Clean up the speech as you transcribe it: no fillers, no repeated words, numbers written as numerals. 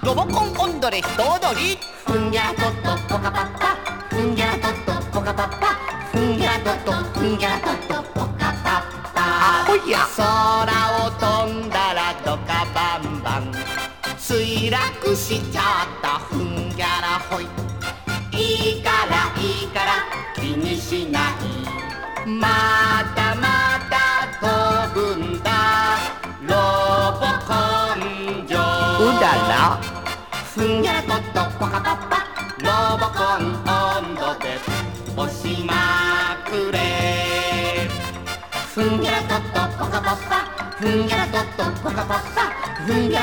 ロボコン温度で人踊り。 ふんぎゃらとっとポカパッパ、ふんぎゃらとっとポカパッパ、ふんぎゃらとっとふんぎゃらとっとポカパッパ。 あほや。 空を飛んだらドカバンバン、墜落しちゃったふんぎゃらほい。いいからいいから気にしない、またまた飛ぶんだロボコンジョー。 うらら。 ふんぎゃらとっとポカパッパ、ロボコン温度で押しまくれ。ふんぎゃらとっとポカパッパ、ふんぎゃらとっとポカパッパ、ふんぎゃら